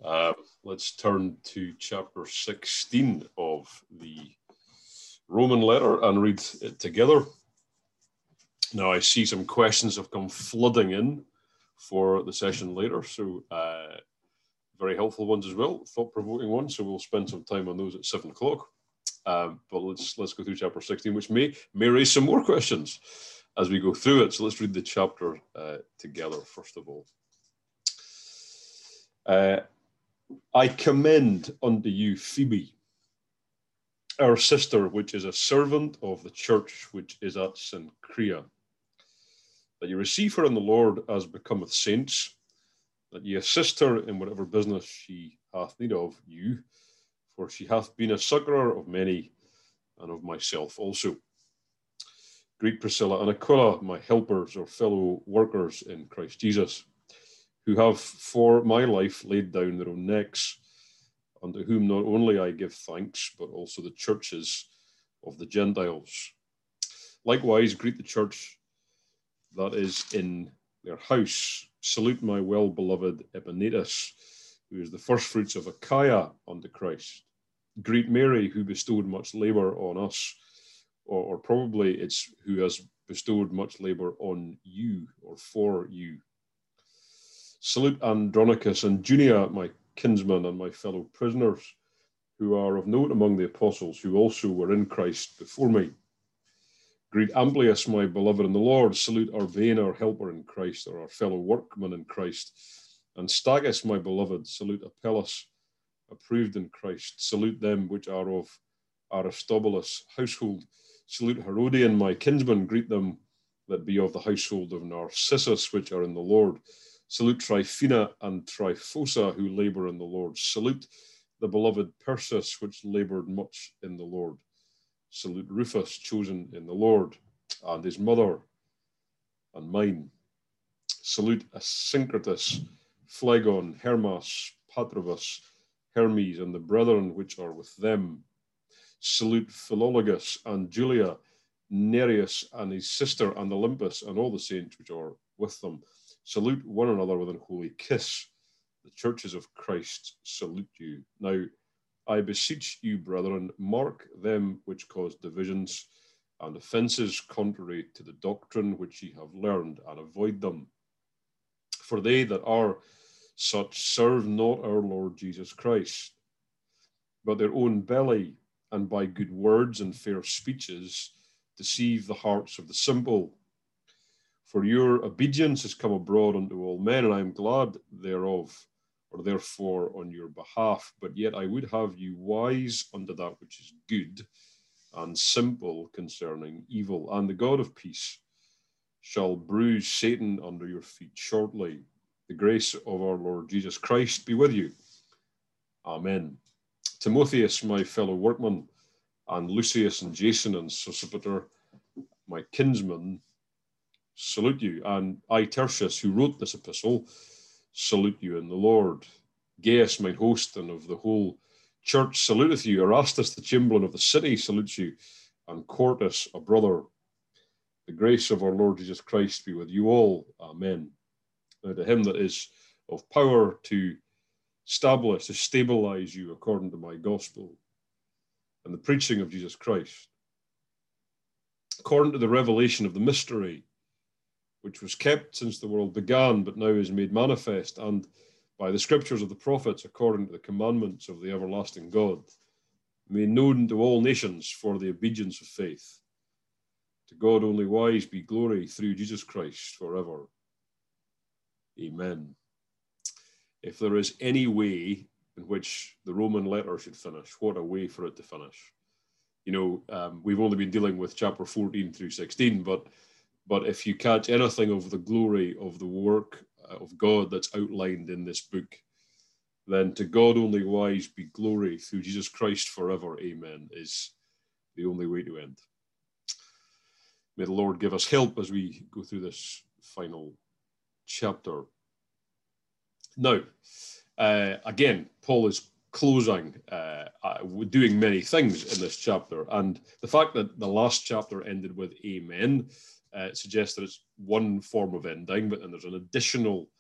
Let's turn to chapter 16 of the Roman letter and read it together. Now, I see some questions have come flooding in for the session later, so very helpful ones as well, thought-provoking ones, so we'll spend some time on those at 7 o'clock. But let's go through chapter 16, which may raise some more questions as we go through it. So let's read the chapter together, first of all. I commend unto you Phoebe, our sister, which is a servant of the church which is at Cenchrea, that you receive her in the Lord as becometh saints, that ye assist her in whatever business she hath need of you, for she hath been a succourer of many, and of myself also. Greet Priscilla and Aquila, my helpers or fellow workers in Christ Jesus, who have for my life laid down their own necks, unto whom not only I give thanks, but also the churches of the Gentiles. Likewise, greet the church that is in their house. Salute my well-beloved Epaenetus, who is the firstfruits of Achaia unto Christ. Greet Mary, who bestowed much labour on us, or probably it's who has bestowed much labour on you, or for you. Salute Andronicus and Junia, my kinsmen and my fellow prisoners, who are of note among the apostles, who also were in Christ before me. Greet Amplius, my beloved in the Lord. Salute Urbane, our helper in Christ, or our fellow workman in Christ. And Stachys, my beloved. Salute Apelles, approved in Christ. Salute them which are of Aristobulus' household. Salute Herodian, my kinsman. Greet them that be of the household of Narcissus, which are in the Lord. Salute Tryphena and Tryphosa, who labour in the Lord. Salute the beloved Persis, which laboured much in the Lord. Salute Rufus, chosen in the Lord, and his mother, and mine. Salute Asyncritus, Phlegon, Hermas, Patrobus, Hermes, and the brethren which are with them. Salute Philologus and Julia, Nereus and his sister, and Olympus, and all the saints which are with them. Salute one another with an holy kiss. The churches of Christ salute you. Now, I beseech you, brethren, mark them which cause divisions and offences contrary to the doctrine which ye have learned, and avoid them. For they that are such serve not our Lord Jesus Christ, but their own belly, and by good words and fair speeches deceive the hearts of the simple. For your obedience has come abroad unto all men, and I am glad thereof, or therefore on your behalf. But yet I would have you wise unto that which is good, and simple concerning evil. And the God of peace shall bruise Satan under your feet shortly. The grace of our Lord Jesus Christ be with you. Amen. Timotheus, my fellow workman, and Lucius and Jason and Sosipater, my kinsmen, salute you. And I, Tertius, who wrote this epistle, salute you in the Lord. Gaius, mine host, and of the whole church, saluteth you. Erastus, the chamberlain of the city, salutes you. And Quartus, a brother. The grace of our Lord Jesus Christ be with you all. Amen. Now to him that is of power to establish, to stabilize you according to my gospel and the preaching of Jesus Christ, according to the revelation of the mystery, which was kept since the world began, but now is made manifest, and by the scriptures of the prophets, according to the commandments of the everlasting God, made known to all nations for the obedience of faith. To God only wise be glory through Jesus Christ forever. Amen. If there is any way in which the Roman letter should finish, what a way for it to finish. You know, we've only been dealing with chapter 14 through 16, but if you catch anything of the glory of the work of God that's outlined in this book, then to God only wise be glory through Jesus Christ forever. Amen, is the only way to end. May the Lord give us help as we go through this final chapter. Now, again, Paul is closing, doing many things in this chapter, and the fact that the last chapter ended with amen suggests that it's one form of ending, but then there's an additional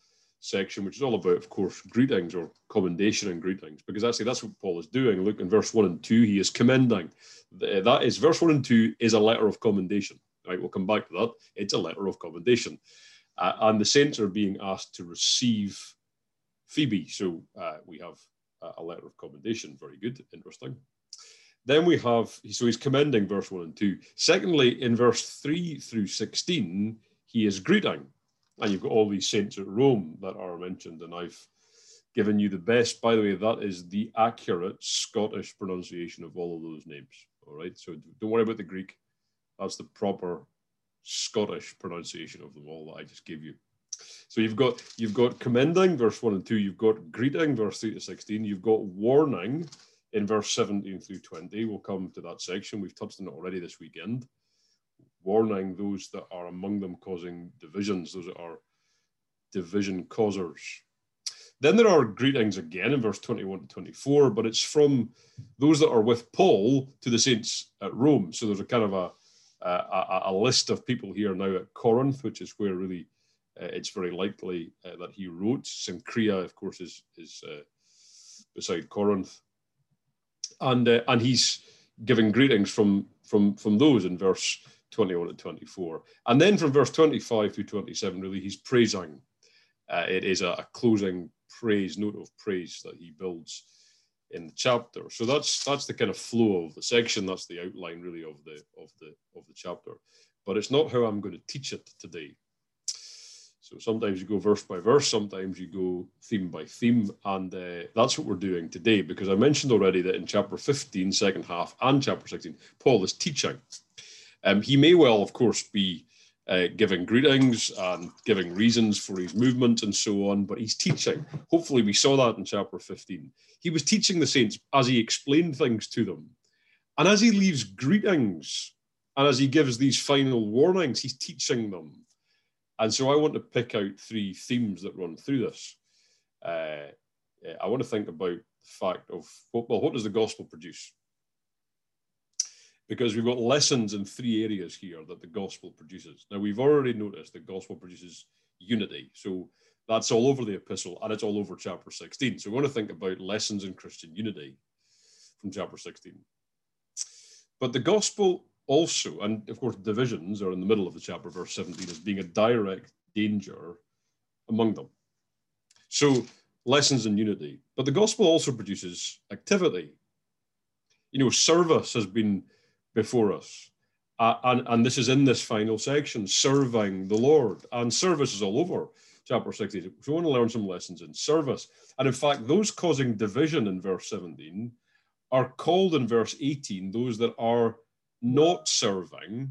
section, which is all about, of course, greetings or commendation and greetings, because actually that's what Paul is doing. Look, in verse 1 and 2, he is commending. That is, verse 1 and 2 is a letter of commendation. Right, we'll come back to that. It's a letter of commendation. And the saints are being asked to receive Phoebe. So we have a letter of commendation. Very good, interesting. Then we have, so he's commending verse 1 and 2. Secondly, in verse 3 through 16, he is greeting. And you've got all these saints at Rome that are mentioned, and I've given you the best. By the way, that is the accurate Scottish pronunciation of all of those names. All right, so don't worry about the Greek. That's the proper Scottish pronunciation of them all that I just gave you. So you've got commending, verse 1 and 2. You've got greeting, verse 3 to 16. You've got warning in verse 17 through 20. We'll come to that section. We've touched on it already this weekend. Warning those that are among them causing divisions, those that are division causers. Then there are greetings again in verse 21 to 24, but it's from those that are with Paul to the saints at Rome. So there's a kind of a list of people here now at Corinth, which is where really it's very likely that he wrote. Cenchrea, of course, is beside Corinth, and he's giving greetings from those in verse 21 to 24, and then from verse 25 through 27, really he's praising. It is a closing praise, note of praise that he builds in the chapter. So that's the kind of flow of the section. That's the outline really of the chapter. But it's not how I'm going to teach it today. So sometimes you go verse by verse, sometimes you go theme by theme, and that's what we're doing today, because I mentioned already that in chapter 15, second half, and chapter 16, Paul is teaching. He may well, of course, be giving greetings and giving reasons for his movement and so on, but he's teaching. Hopefully we saw that in chapter 15. He was teaching the saints as he explained things to them. And as he leaves greetings and as he gives these final warnings, he's teaching them. And so I want to pick out three themes that run through this. I want to think about the fact of, well, what does the gospel produce? Because we've got lessons in three areas here that the gospel produces. Now, we've already noticed the gospel produces unity. So that's all over the epistle, and it's all over chapter 16. So we want to think about lessons in Christian unity from chapter 16. But the gospel also, and of course divisions are in the middle of the chapter, verse 17, as being a direct danger among them. So lessons in unity. But the gospel also produces activity. You know, service has been before us. And this is in this final section, serving the Lord. And service is all over chapter 16. So we want to learn some lessons in service. And in fact, those causing division in verse 17 are called in verse 18 those that are not serving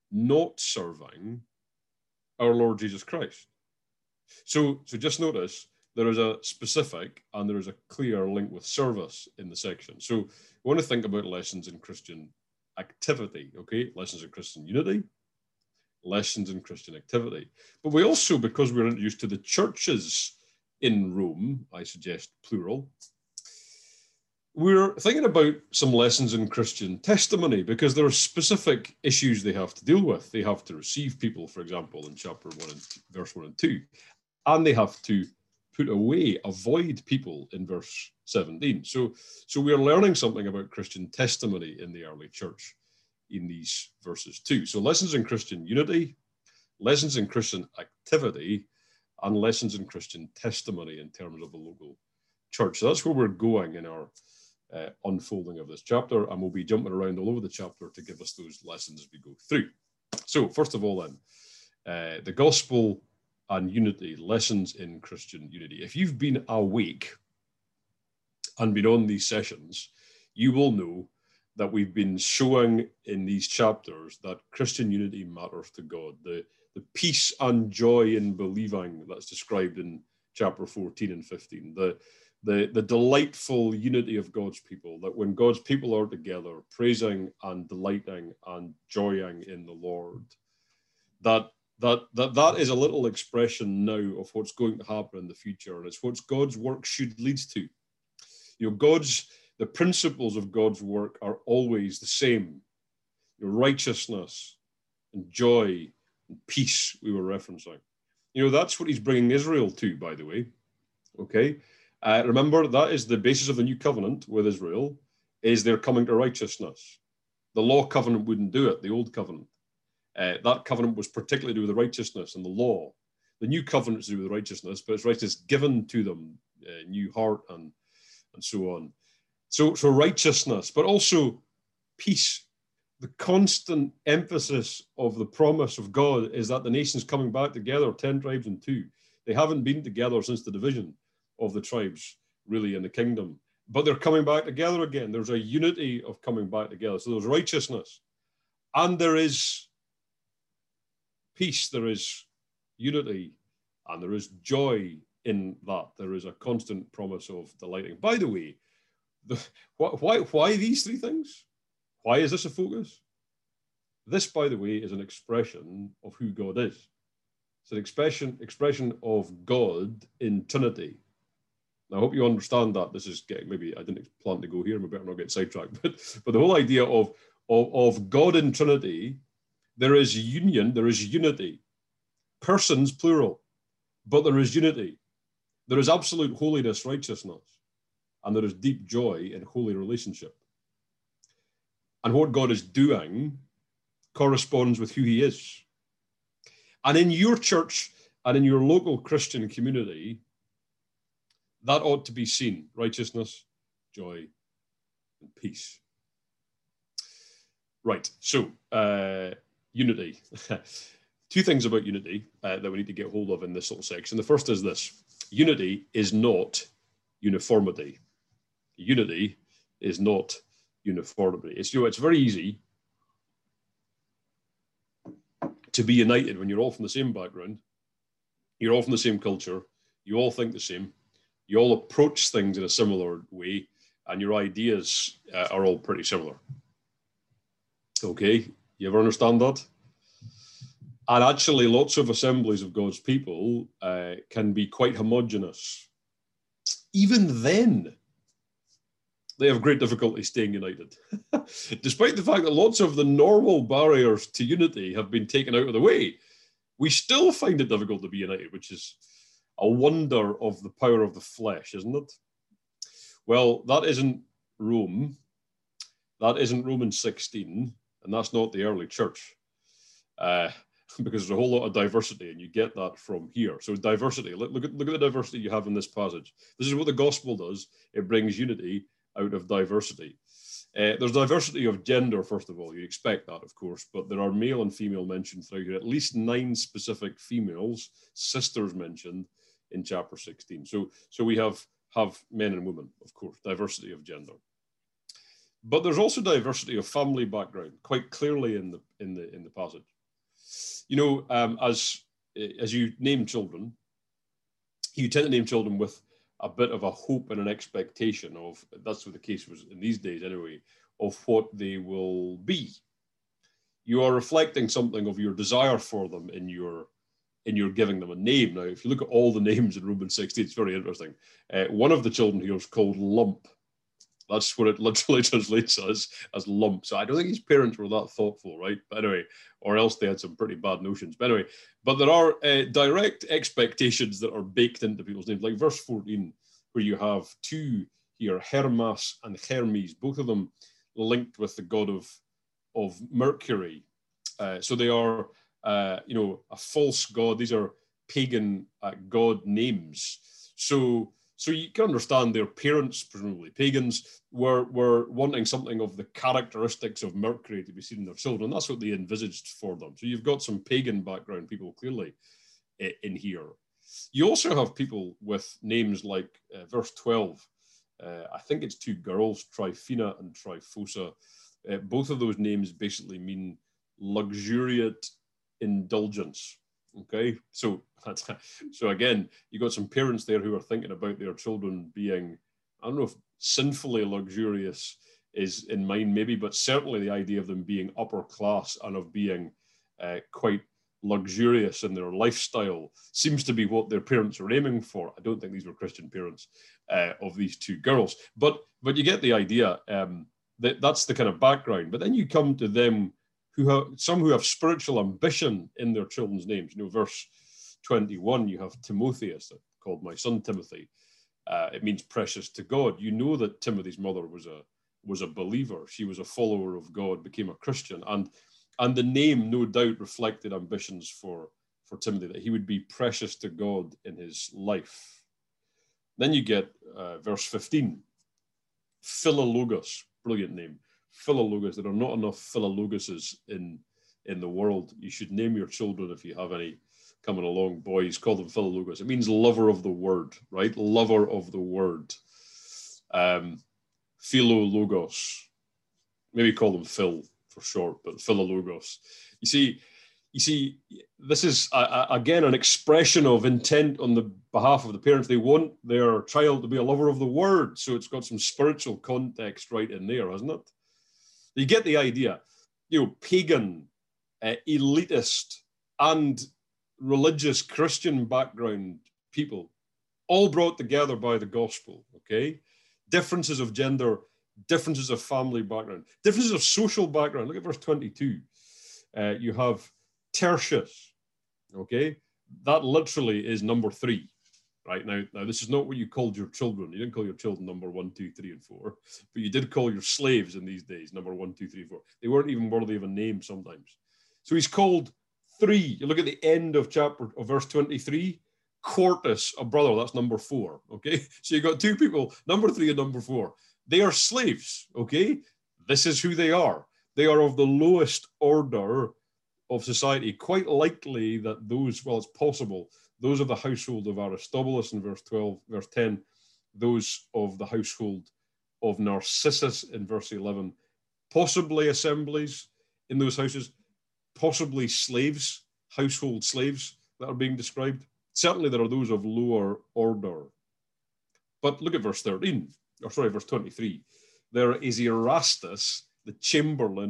our Lord Jesus Christ. So just notice there is a specific and there is a clear link with service in the section. So we want to think about lessons in Christian activity, okay? Lessons in Christian unity, lessons in Christian activity. But we also, because we're introduced to the churches in Rome, I suggest plural, we're thinking about some lessons in Christian testimony, because there are specific issues they have to deal with. They have to receive people, for example, in chapter 1 and verse 1 and 2, and they have to put away, avoid people in verse 17. So we are learning something about Christian testimony in the early church in these verses too. So lessons in Christian unity, lessons in Christian activity, and lessons in Christian testimony in terms of the local church. So that's where we're going in our unfolding of this chapter, and we'll be jumping around all over the chapter to give us those lessons as we go through. So first of all then, the gospel and unity, lessons in Christian unity. If you've been awake and been on these sessions, you will know that we've been showing in these chapters that Christian unity matters to God. The peace and joy in believing that's described in chapter 14 and 15, the delightful unity of God's people, that when God's people are together, praising and delighting and joying in the Lord, that is a little expression now of what's going to happen in the future, and it's what God's work should lead to. You know, the principles of God's work are always the same. Your righteousness and joy and peace we were referencing. You know, that's what he's bringing Israel to, by the way. Okay. Remember, that is the basis of the new covenant with Israel, is they're coming to righteousness. The law covenant wouldn't do it, the old covenant. That covenant was particularly to do with the righteousness and the law. The new covenant is to do with righteousness, but it's righteousness given to them, new heart and so on. So righteousness, but also peace. The constant emphasis of the promise of God is that the nation's coming back together, 10 tribes and 2. They haven't been together since the division of the tribes, really, in the kingdom. But they're coming back together again. There's a unity of coming back together. So there's righteousness. And there is peace, there is unity, and there is joy in that. There is a constant promise of delighting. By the way, why these 3 things? Why is this a focus? This, by the way, is an expression of who God is. It's an expression of God in Trinity. Now, I hope you understand that. This is getting, maybe I didn't plan to go here, I better not get sidetracked, but the whole idea of God in Trinity, there is union, there is unity. Persons, plural, but there is unity. There is absolute holiness, righteousness, and there is deep joy in holy relationship. And what God is doing corresponds with who he is. And in your church and in your local Christian community, that ought to be seen: righteousness, joy, and peace. Right, so unity. 2 things about unity that we need to get hold of in this little section. The first is this: unity is not uniformity. Unity is not uniformity. It's very easy to be united when you're all from the same background, you're all from the same culture, you all think the same, you all approach things in a similar way, and your ideas are all pretty similar. Okay, you ever understand that? And actually, lots of assemblies of God's people can be quite homogenous. Even then, they have great difficulty staying united. Despite the fact that lots of the normal barriers to unity have been taken out of the way, we still find it difficult to be united, which is a wonder of the power of the flesh, isn't it? Well, that isn't Rome. That isn't Romans 16, and that's not the early church. Because there's a whole lot of diversity, and you get that from here. So diversity, look at the diversity you have in this passage. This is what the gospel does. It brings unity out of diversity. There's diversity of gender, first of all. You expect that, of course, but there are male and female mentioned throughout here. At least 9 specific females, sisters mentioned in chapter 16. So we have men and women, of course, diversity of gender. But there's also diversity of family background, quite clearly in the passage. You know, as you name children, you tend to name children with a bit of a hope and an expectation of, that's what the case was in these days anyway, of what they will be. You are reflecting something of your desire for them in your giving them a name. Now, if you look at all the names in Romans 16, it's very interesting. One of the children here is called Lump. That's what it literally translates as lump. So I don't think his parents were that thoughtful, right? But anyway, or else they had some pretty bad notions. But anyway, but there are direct expectations that are baked into people's names, like verse 14, where you have 2 here, Hermas and Hermes, both of them linked with the god of Mercury. So they are, a false god. These are pagan god names. So you can understand their parents, presumably pagans, were wanting something of the characteristics of Mercury to be seen in their children. That's what they envisaged for them. So you've got some pagan background people clearly in here. You also have people with names like verse 12. I think it's 2 girls, Tryphena and Tryphosa. Both of those names basically mean luxuriant indulgence. Okay, so again, you got some parents there who are thinking about their children being, I don't know if sinfully luxurious is in mind maybe, but certainly the idea of them being upper class and of being quite luxurious in their lifestyle seems to be what their parents are aiming for. I don't think these were Christian parents of these 2 girls, but you get the idea. That's the kind of background. But then you come to them who have spiritual ambition in their children's names. You know, verse 21, you have Timotheus, called my son Timothy. It means precious to God. You know that Timothy's mother was a believer. She was a follower of God, became a Christian. And the name, no doubt, reflected ambitions for Timothy, that he would be precious to God in his life. Then you get verse 15, Philologus, brilliant name. Philologus. There are not enough Philologoses in the world. You should name your children, if you have any coming along, boys, call them Philologos. It means lover of the word, right? Lover of the word. Philologos. Maybe call them Phil for short, but Philologos. You see, this is, again, an expression of intent on the behalf of the parents. They want their child to be a lover of the word, so it's got some spiritual context right in there, hasn't it? You get the idea. Pagan, elitist, and religious Christian background people, all brought together by the gospel, okay? Differences of gender, differences of family background, differences of social background. Look at verse 22. You have Tertius, okay? That literally is number 3, right? Now, this is not what you called your children. You didn't call your children number 1, 2, 3, and 4, but you did call your slaves in these days number 1, 2, 3, 4. They weren't even worthy of a name sometimes. So he's called 3. You look at the end of verse 23, Quartus, a brother, that's number 4, okay? So you got 2 people, number 3 and number 4. They are slaves, okay? This is who they are. They are of the lowest order of society. Quite likely that those, well, it's possible, those of the household of Aristobulus in verse 12, verse 10, those of the household of Narcissus in verse 11, possibly assemblies in those houses, possibly slaves, household slaves that are being described. Certainly there are those of lower order. But look at verse 13, or sorry, verse 23. There is Erastus, the chamberlain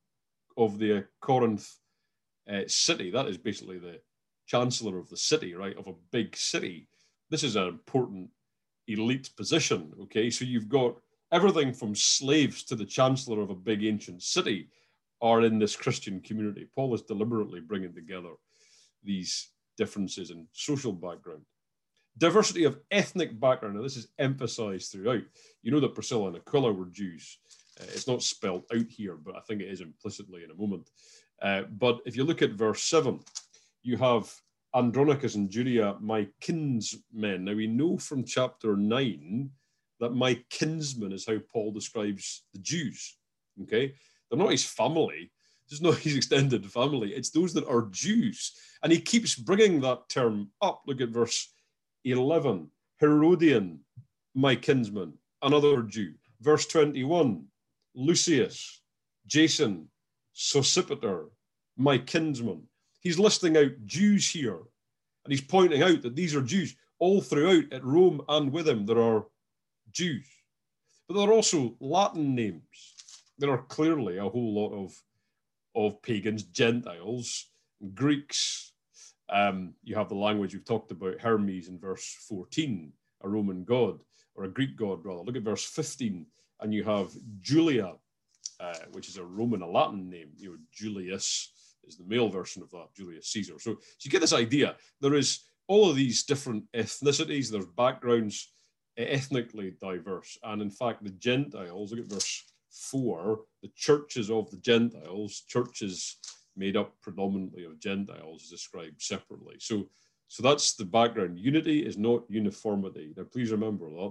of the Corinth city. That is basically the chancellor of the city, right, of a big city. This is an important elite position, okay? So you've got everything from slaves to the chancellor of a big ancient city are in this Christian community. Paul is deliberately bringing together these differences in social background. Diversity of ethnic background. Now, this is emphasized throughout. You know that Priscilla and Aquila were Jews. It's not spelled out here, but I think it is implicitly in a moment. But if you look at verse 7, you have Andronicus and Julia, my kinsmen. Now, we know from chapter 9 that my kinsmen is how Paul describes the Jews, okay? They're not his family. This is not his extended family. It's those that are Jews. And he keeps bringing that term up. Look at verse 11. Herodian, my kinsman, another Jew. Verse 21. Lucius, Jason, Sosipater, my kinsman. He's listing out Jews here. And he's pointing out that these are Jews. All throughout at Rome and with him, there are Jews. But there are also Latin names. There are clearly a whole lot of pagans, Gentiles, Greeks. You have the language we've talked about, Hermes in verse 14, a Roman god, or a Greek god rather. Look at verse 15, and you have Julia, which is a Latin name. Julius is the male version of that, Julius Caesar. So you get this idea. There is all of these different ethnicities, there's backgrounds, ethnically diverse. And in fact, the Gentiles, look at verse 4, the churches of the Gentiles, churches made up predominantly of Gentiles, is described separately. So that's the background. Unity is not uniformity. Now, please remember that.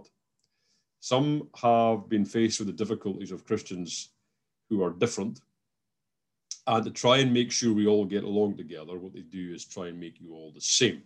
Some have been faced with the difficulties of Christians who are different. And to try and make sure we all get along together, what they do is try and make you all the same.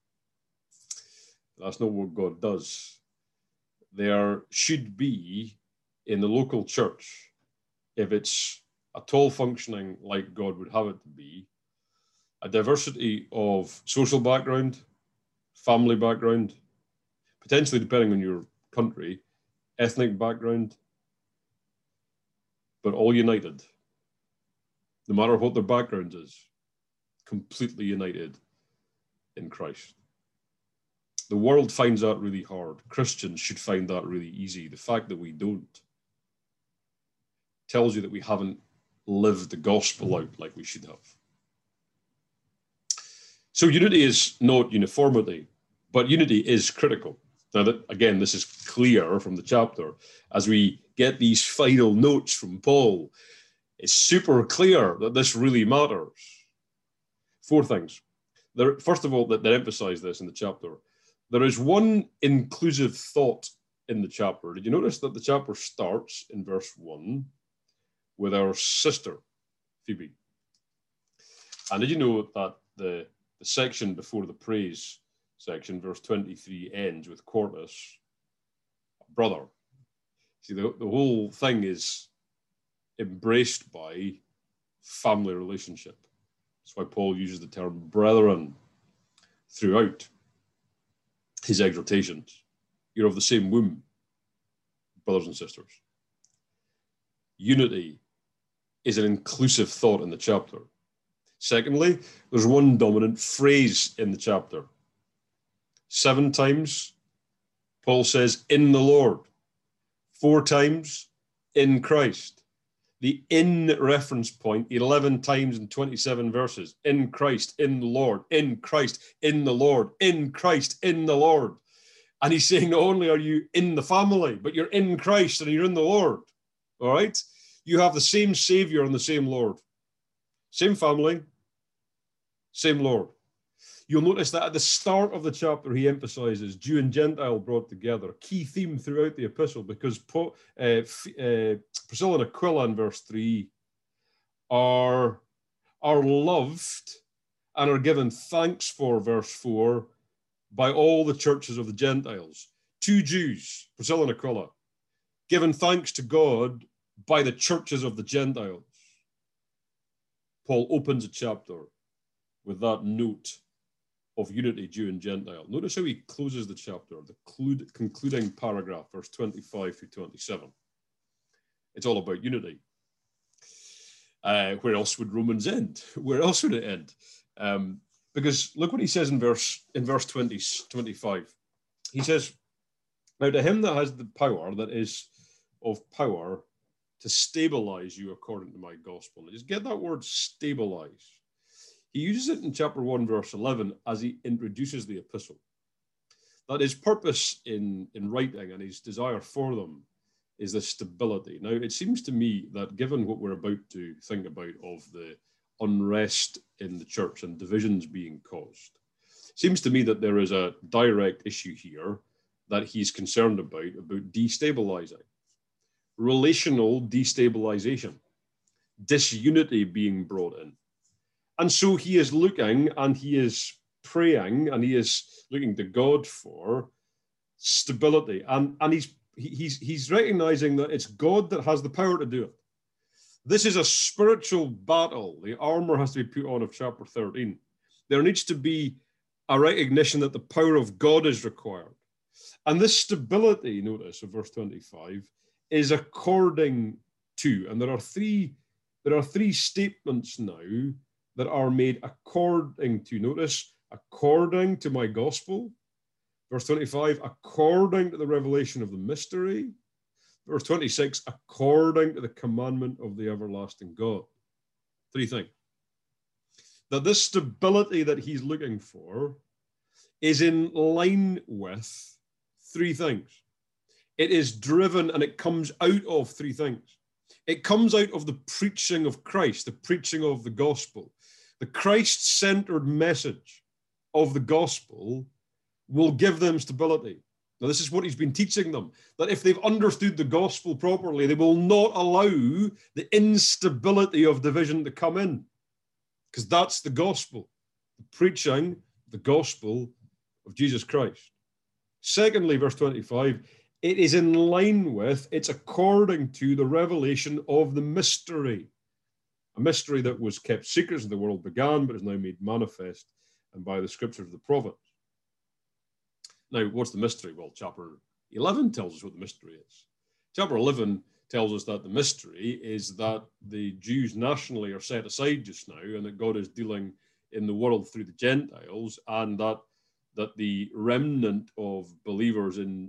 That's not what God does. There should be, in the local church, if it's at all functioning like God would have it to be, a diversity of social background, family background, potentially depending on your country, ethnic background, but all united, no matter what their background is, completely united in Christ. The world finds that really hard. Christians should find that really easy. The fact that we don't tells you that we haven't lived the gospel out like we should have. So unity is not uniformity, but unity is critical. Now, again, this is clear from the chapter. As we get these final notes from Paul, it's super clear that this really matters. 4 things. First of all, that emphasize this in the chapter. There is one inclusive thought in the chapter. Did you notice that the chapter starts in verse 1 with our sister, Phoebe? And did you know that the section before the praise section, verse 23, ends with Quartus, brother? See, the whole thing is embraced by family relationship. That's why Paul uses the term brethren throughout his exhortations. You're of the same womb, brothers and sisters. Unity is an inclusive thought in the chapter. Secondly, there's one dominant phrase in the chapter. 7 times, Paul says, in the Lord. 4 times, in Christ. The in reference point, 11 times in 27 verses. In Christ, in the Lord, in Christ, in the Lord, in Christ, in the Lord. And he's saying, not only are you in the family, but you're in Christ and you're in the Lord. All right? You have the same Savior and the same Lord. Same family, same Lord. You'll notice that at the start of the chapter, he emphasizes Jew and Gentile brought together, a key theme throughout the epistle, because Priscilla and Aquila in verse 3 are loved and are given thanks for, verse 4, by all the churches of the Gentiles. 2 Jews, Priscilla and Aquila, given thanks to God by the churches of the Gentiles. Paul opens a chapter with that note of unity, Jew and Gentile. Notice how he closes the chapter, the concluding paragraph, verse 25 through 27. It's all about unity. Where else would Romans end? Where else would it end? Because look what he says in verse 25. He says, now to him that has the power, that is of power, to stabilize you according to my gospel. Now just get that word stabilize. He uses it in chapter 1, verse 11, as he introduces the epistle. That his purpose in writing and his desire for them is the stability. Now, it seems to me that given what we're about to think about of the unrest in the church and divisions being caused, it seems to me that there is a direct issue here that he's concerned about destabilizing. Relational destabilization, disunity being brought in. And so he is looking and he is praying and he is looking to God for stability. And he's recognizing that it's God that has the power to do it. This is a spiritual battle. The armor has to be put on of chapter 13. There needs to be a recognition that the power of God is required. And this stability, notice, of verse 25, is according to, and there are three statements now that are made according to, notice, according to my gospel. Verse 25, according to the revelation of the mystery. Verse 26, according to the commandment of the everlasting God. 3 things. That this stability that he's looking for is in line with 3 things. It is driven and it comes out of 3 things. It comes out of the preaching of Christ, the preaching of the gospel. The Christ-centered message of the gospel will give them stability. Now, this is what he's been teaching them, that if they've understood the gospel properly, they will not allow the instability of division to come in, because that's the gospel, the preaching the gospel of Jesus Christ. Secondly, verse 25, it is in line with, it's according to the revelation of the mystery. A mystery that was kept secret as the world began, but is now made manifest and by the scriptures of the prophets. Now, what's the mystery? Well, chapter 11 tells us what the mystery is. Chapter 11 tells us that the mystery is that the Jews nationally are set aside just now, and that God is dealing in the world through the Gentiles, and that the remnant of believers in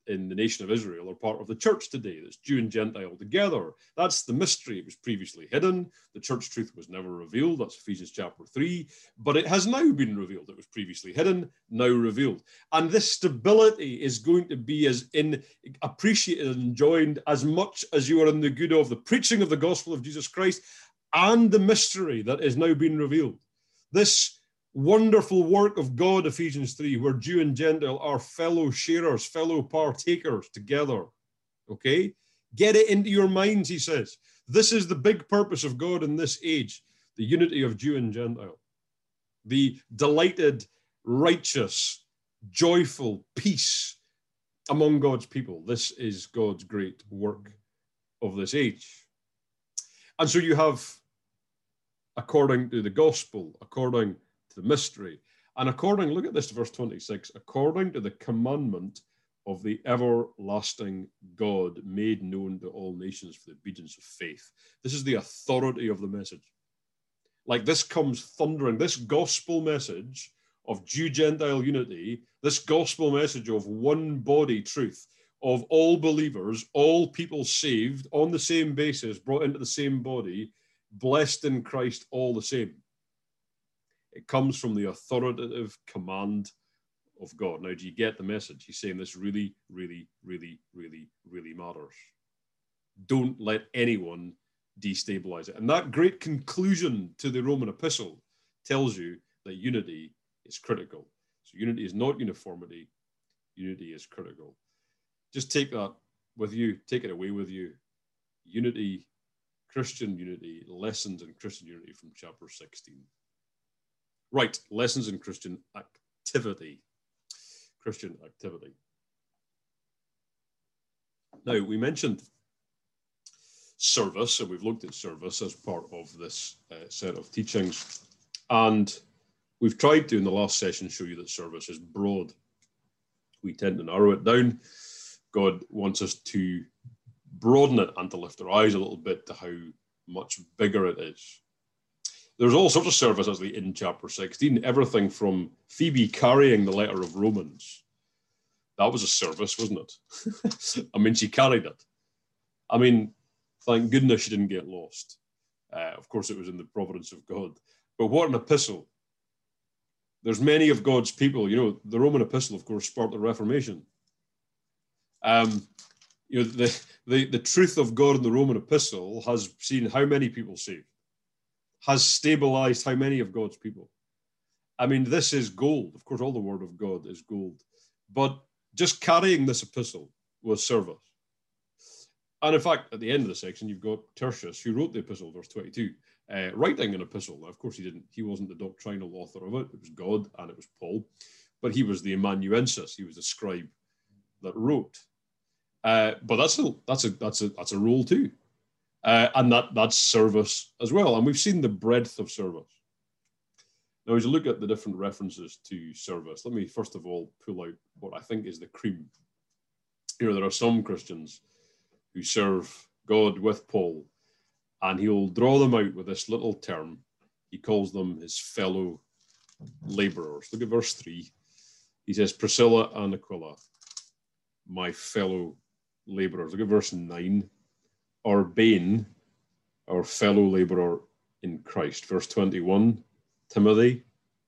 in the nation of Israel are part of the church today. That's Jew and Gentile together. That's the mystery. It was previously hidden. The church truth was never revealed. That's Ephesians chapter 3. But it has now been revealed. It was previously hidden, now revealed. And this stability is going to be as appreciated and enjoyed as much as you are in the good of the preaching of the gospel of Jesus Christ and the mystery that is now being revealed. This wonderful work of God, Ephesians 3, where Jew and Gentile are fellow sharers, fellow partakers together. Okay? Get it into your minds, he says. This is the big purpose of God in this age, the unity of Jew and Gentile. The delighted, righteous, joyful peace among God's people. This is God's great work of this age. And so you have, according to the gospel, according to the mystery, and according, look at this, verse 26, according to the commandment of the everlasting God made known to all nations for the obedience of faith. This is the authority of the message. Like this comes thundering, this gospel message of Jew-Gentile unity, this gospel message of one body truth, of all believers, all people saved on the same basis, brought into the same body, blessed in Christ all the same. It comes from the authoritative command of God. Now, do you get the message? He's saying this really, really, really, really, really matters. Don't let anyone destabilize it. And that great conclusion to the Roman epistle tells you that unity is critical. So unity is not uniformity. Unity is critical. Just take that with you. Take it away with you. Unity, Christian unity, lessons in Christian unity from chapter 16. Right, lessons in Christian activity. Christian activity. Now, we mentioned service, and we've looked at service as part of this set of teachings. And we've tried to, in the last session, show you that service is broad. We tend to narrow it down. God wants us to broaden it and to lift our eyes a little bit to how much bigger it is. There's all sorts of service actually in chapter 16, everything from Phoebe carrying the letter of Romans. That was a service, wasn't it? I mean, she carried it. I mean, thank goodness she didn't get lost. Of course, it was in the providence of God. But what an epistle. There's many of God's people, you know, the Roman epistle, of course, sparked the Reformation. You know, the truth of God in the Roman epistle has seen how many people saved, has stabilized how many of God's people. I mean, this is gold. Of course, all the word of God is gold. But just carrying this epistle was service. And in fact, at the end of the section, you've got Tertius, who wrote the epistle, verse 22, writing an epistle. Now, of course, he wasn't the doctrinal author of it. It was God and it was Paul. But he was the amanuensis. He was the scribe that wrote. But that's a role too. And that's service as well. And we've seen the breadth of service. Now, as you look at the different references to service, let me first of all pull out what I think is the cream. You know, there are some Christians who serve God with Paul, and he'll draw them out with this little term. He calls them his fellow laborers. Look at verse 3. He says, Priscilla and Aquila, my fellow laborers. Look at verse 9. Urbain, our fellow laborer in Christ. Verse 21, Timothy,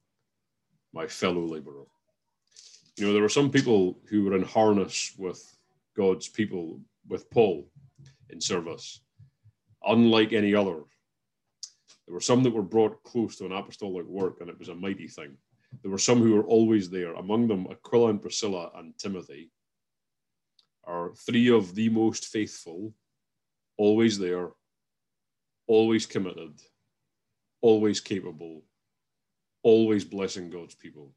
my fellow laborer. You know, there were some people who were in harness with God's people, with Paul in service, unlike any other. There were some that were brought close to an apostolic work, and it was a mighty thing. There were some who were always there. Among them, Aquila and Priscilla and Timothy are three of the most faithful, always there, always committed, always capable, always blessing God's people.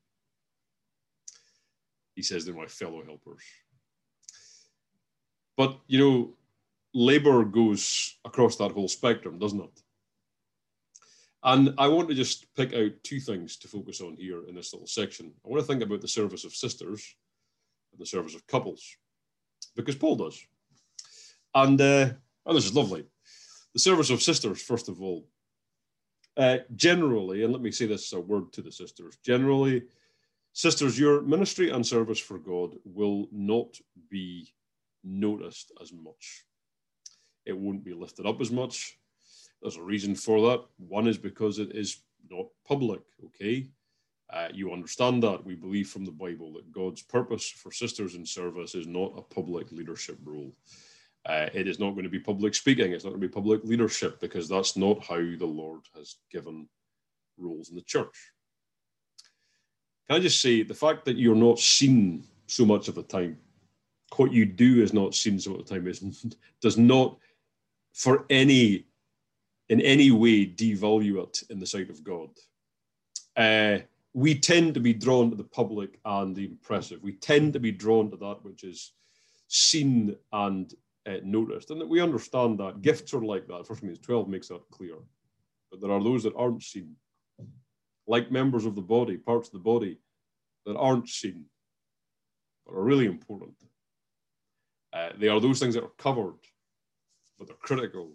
He says they're my fellow helpers. But, you know, labor goes across that whole spectrum, doesn't it? And I want to just pick out two things to focus on here in this little section. I want to think about the service of sisters and the service of couples, because Paul does. And this is lovely. The service of sisters, first of all. Generally, and let me say this as a word to the sisters, generally, Sisters, your ministry and service for God will not be noticed as much. It won't be lifted up as much. There's a reason for that. One is because it is not public, okay? You understand that. We believe from the Bible that God's purpose for sisters in service is not a public leadership role. It is not going to be public speaking. It's not going to be public leadership, because that's not how the Lord has given roles in the church. Can I just say, the fact that you're not seen so much of the time, what you do is not seen so much of the time, does not in any way devalue it in the sight of God. We tend to be drawn to the public and the impressive. We tend to be drawn to that which is seen and noticed. And that we understand that. Gifts are like that. 1 Corinthians 12 makes that clear. But there are those that aren't seen. Like members of the body, parts of the body that aren't seen, but are really important. They are those things that are covered, but they're critical.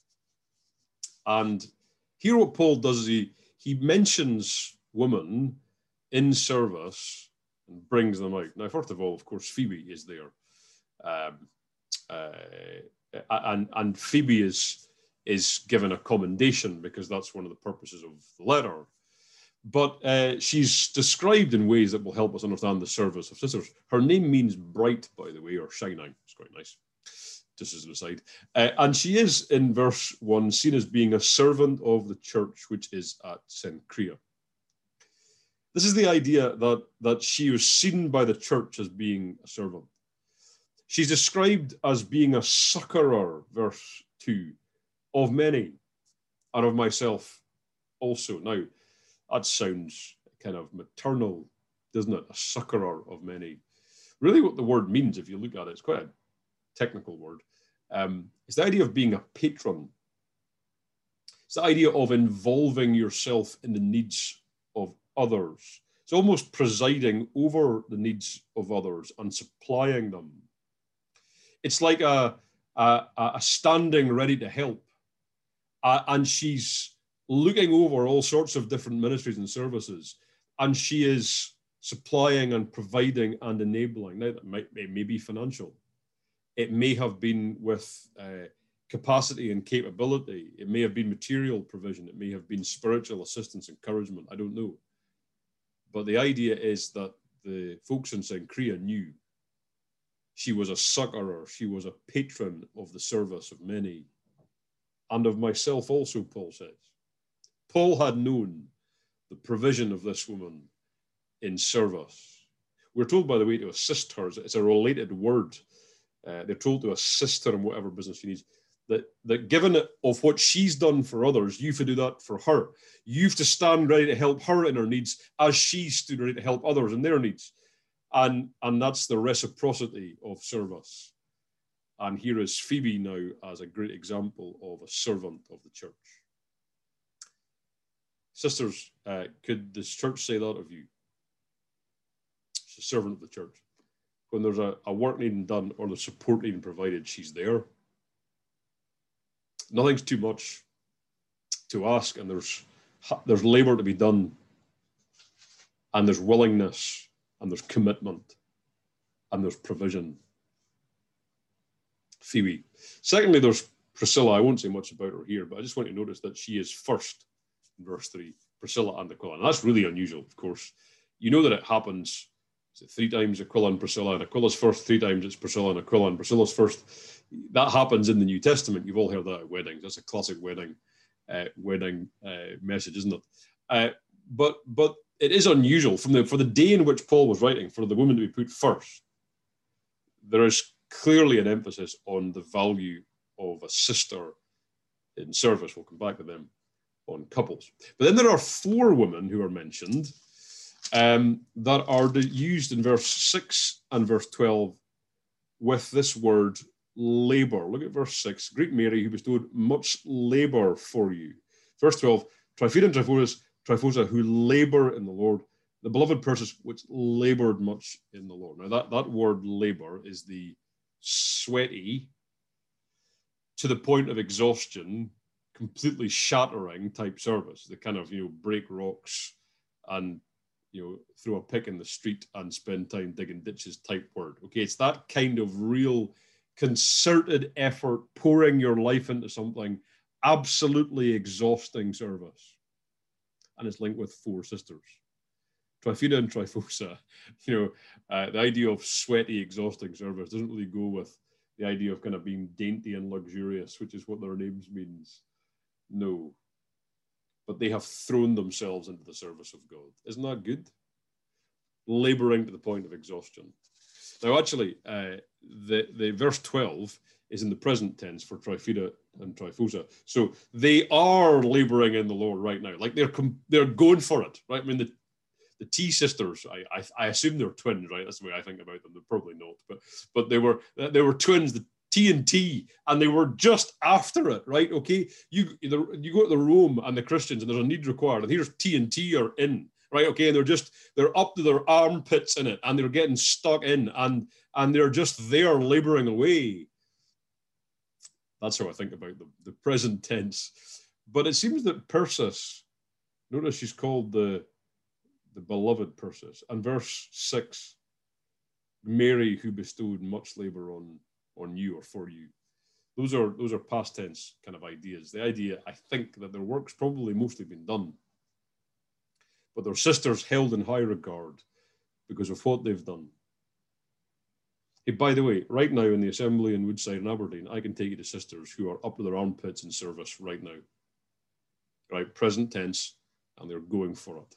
And here what Paul does is he mentions women in service and brings them out. Now, first of all, of course, Phoebe is there. And Phoebe is given a commendation, because that's one of the purposes of the letter. But she's described in ways that will help us understand the service of sisters. Her name means bright, by the way, or shining. It's quite nice, just as an aside. And she is, in verse 1, seen as being a servant of the church which is at Cenchrea. This is the idea that she was seen by the church as being a servant. She's described as being a succorer, verse 2, of many, and of myself also. Now, that sounds kind of maternal, doesn't it? A succorer of many. Really what the word means, if you look at it, it's quite a technical word. It's the idea of being a patron. It's the idea of involving yourself in the needs of others. It's almost presiding over the needs of others and supplying them. It's like a standing ready to help. And she's looking over all sorts of different ministries and services, and she is supplying and providing and enabling. Now, it may be financial. It may have been with capacity and capability. It may have been material provision. It may have been spiritual assistance, encouragement. I don't know. But the idea is that the folks in Cenchrea knew she was a succorer. She was a patron of the service of many, and of myself also, Paul says. Paul had known the provision of this woman in service. We're told, by the way, to assist her. It's a related word. They're told to assist her in whatever business she needs. That given it of what she's done for others, you've to do that for her. You've to stand ready to help her in her needs as she stood ready to help others in their needs. And that's the reciprocity of service. And here is Phoebe now as a great example of a servant of the church. Sisters, could this church say that of you? She's a servant of the church. When there's a work needing done or the support needing provided, she's there. Nothing's too much to ask, and there's labor to be done, and there's willingness, and there's commitment, and there's provision. Phoebe. Secondly, there's Priscilla. I won't say much about her here, but I just want you to notice that she is first in verse 3, Priscilla and Aquila. And that's really unusual, of course. You know that it happens 3 times Aquila and Priscilla, and Aquila's first, 3 times it's Priscilla and Aquila, and Priscilla's first. That happens in the New Testament. You've all heard that at weddings. That's a classic wedding message, isn't it? But it is unusual for the day in which Paul was writing, for the woman to be put first. There is clearly an emphasis on the value of a sister in service. We'll come back to them on couples. But then there are 4 women who are mentioned that are used in verse 6 and verse 12 with this word labor. Look at verse 6. Greet Mary, who bestowed much labor for you. Verse 12, Tryphena and Tryphosa, who labor in the Lord. The beloved Persis, which labored much in the Lord. Now that word labor is the sweaty, to the point of exhaustion, completely shattering type service. The kind of, break rocks and, throw a pick in the street and spend time digging ditches type word. Okay, it's that kind of real concerted effort, pouring your life into something, absolutely exhausting service. And it's linked with four sisters. Tryphena and Tryphosa, the idea of sweaty, exhausting service doesn't really go with the idea of kind of being dainty and luxurious, which is what their names means. No. But they have thrown themselves into the service of God. Isn't that good? Laboring to the point of exhaustion. Now, actually, the verse 12 is in the present tense for Tryphena and Tryphosa. So they are laboring in the Lord right now. Like they're going for it, right? I mean, the T sisters, I assume they're twins, right? That's the way I think about them. They're probably not, but they were twins, the T and T, and they were just after it, right? Okay, you go to the Rome and the Christians, and there's a need required, and here's T and T are in, right? Okay, and they're up to their armpits in it, and they're getting stuck in, and they're just there laboring away. That's how I think about them, the present tense. But it seems that Persis, notice she's called the beloved Persis, and verse 6, Mary who bestowed much labor on you or for you. Those are past tense kind of ideas. The idea, I think, that their work's probably mostly been done, but their sisters held in high regard because of what they've done. Hey, by the way, right now in the assembly in Woodside and Aberdeen, I can take you to sisters who are up to their armpits in service right now. Right, present tense, and they're going for it.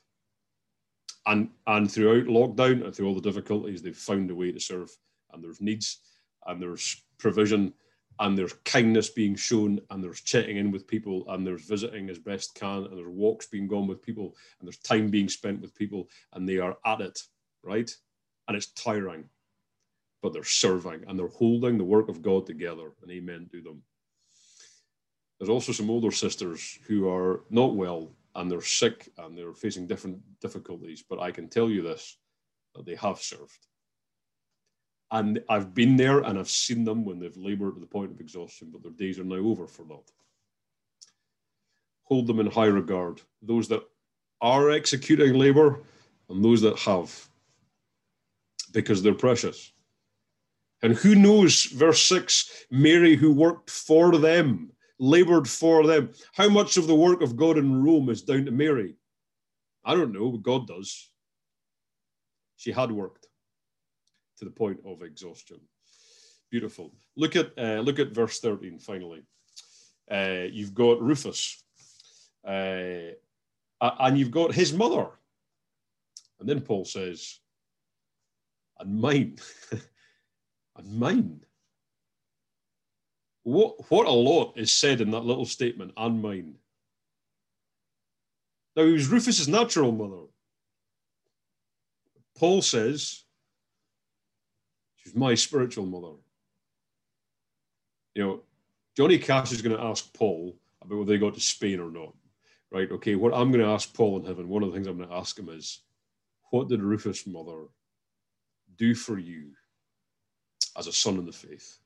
And throughout lockdown and through all the difficulties, they've found a way to serve. And there's needs, and there's provision, and there's kindness being shown, and there's checking in with people, and there's visiting as best can, and there's walks being gone with people, and there's time being spent with people, and they are at it, right? And it's tiring, but they're serving, and they're holding the work of God together, and amen to them. There's also some older sisters who are not well, and they're sick, and they're facing different difficulties, but I can tell you this, that they have served. And I've been there, and I've seen them when they've labored to the point of exhaustion, but their days are now over for that. Hold them in high regard, those that are executing labor, and those that have, because they're precious. And who knows, verse 6, Mary who worked for them, labored for them. How much of the work of God in Rome is down to Mary? I don't know, but God does. She had worked to the point of exhaustion. Beautiful. Look at verse 13, finally. You've got Rufus, and you've got his mother. And then Paul says, and mine. And mine. What a lot is said in that little statement, and mine. Now, he was Rufus's natural mother. Paul says, she's my spiritual mother. Johnny Cash is going to ask Paul about whether they got to Spain or not. Right, okay, what I'm going to ask Paul in heaven, one of the things I'm going to ask him is, what did Rufus' mother do for you as a son in the faith?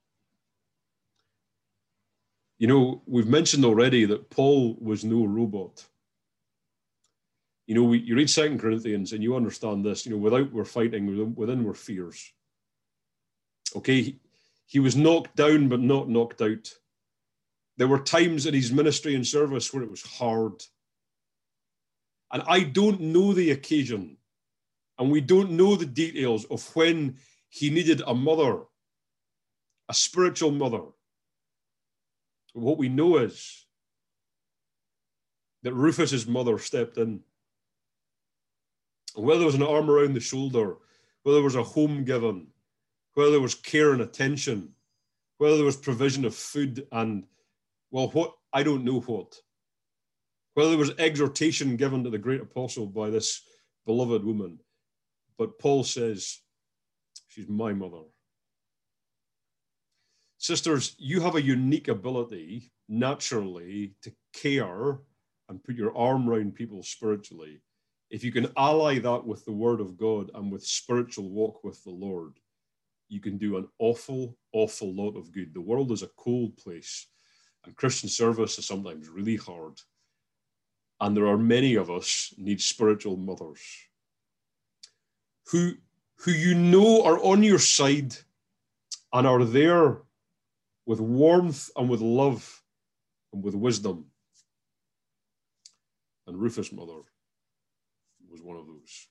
We've mentioned already that Paul was no robot. You read 2 Corinthians and you understand this, without we're fighting, within we're fears. Okay, he was knocked down, but not knocked out. There were times in his ministry and service where it was hard. And I don't know the occasion, and we don't know the details of when he needed a mother, a spiritual mother. What we know is that Rufus's mother stepped in. And whether there was an arm around the shoulder, whether there was a home given, whether there was care and attention, whether there was provision of food and, I don't know what. Whether there was exhortation given to the great apostle by this beloved woman. But Paul says, she's my mother. Sisters, you have a unique ability, naturally, to care and put your arm around people spiritually. If you can ally that with the word of God and with spiritual walk with the Lord, you can do an awful, awful lot of good. The world is a cold place, and Christian service is sometimes really hard. And there are many of us need spiritual mothers who you know are on your side and are there with warmth and with love and with wisdom. And Rufus' mother was one of those.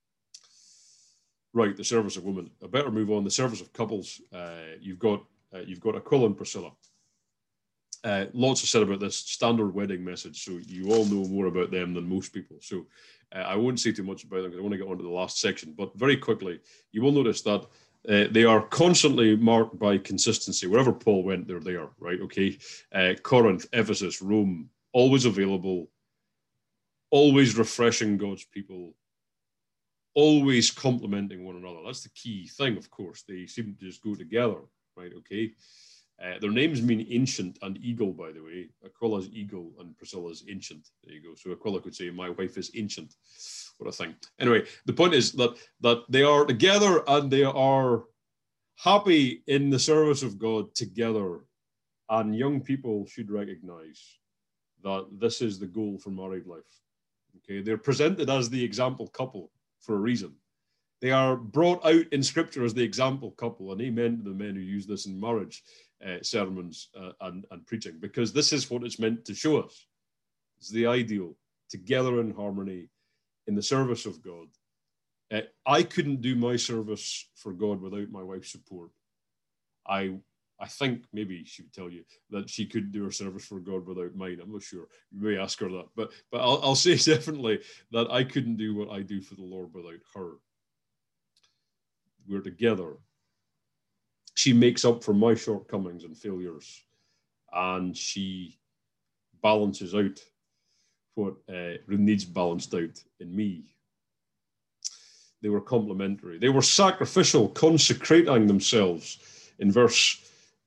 Right, the service of women. I better move on. The service of couples. You've got Aquila and Priscilla. Lots are said about this standard wedding message, so you all know more about them than most people. So I won't say too much about them because I want to get on to the last section. But very quickly, you will notice that they are constantly marked by consistency. Wherever Paul went, they're there, right? Okay. Corinth, Ephesus, Rome, always available, always refreshing God's people, always complementing one another. That's the key thing, of course. They seem to just go together, right? Okay. Their names mean ancient and eagle, by the way. Aquila's eagle and Priscilla's ancient. There you go. So Aquila could say, my wife is ancient. What a thing. Anyway, the point is that they are together and they are happy in the service of God together. And young people should recognize that this is the goal for married life. Okay, they're presented as the example couple for a reason. They are brought out in Scripture as the example couple, and amen to the men who use this in marriage sermons and preaching, because this is what it's meant to show us. It's the ideal, together in harmony, in the service of God. I couldn't do my service for God without my wife's support. I think maybe she would tell you that she couldn't do her service for God without mine. I'm not sure. You may ask her that. But I'll say definitely that I couldn't do what I do for the Lord without her. We're together. She makes up for my shortcomings and failures, and she balances out what needs balanced out in me. They were complementary. They were sacrificial, consecrating themselves. In verse